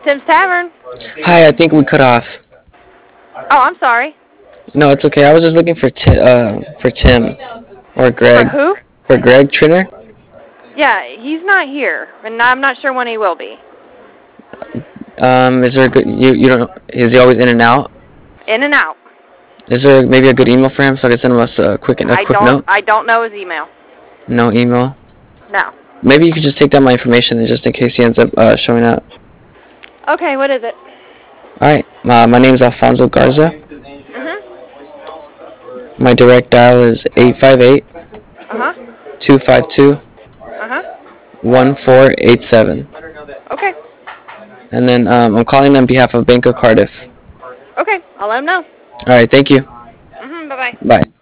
Tim's Tavern. Hi, I think we cut off. Oh, I'm sorry. No, it's okay. I was just looking for Tim or For Greg. who? For Greg Triner. Yeah, he's not here, and I'm not sure when he will be. Is there a good you don't is he always in and out? In and out. Is there maybe a good email for him so I can send him a quick note? I don't know his email. No email. No. Maybe you could just take down my information then just in case he ends up showing up. Okay, what is it? All right. My name is Alfonso Garza. Mhm. My direct dial is 858 Uh huh. 252 Uh huh. 1487. Okay. And then I'm calling on behalf of Bank of Cardiff. Okay. I'll let him know. All right. Thank you. Bye bye. Bye.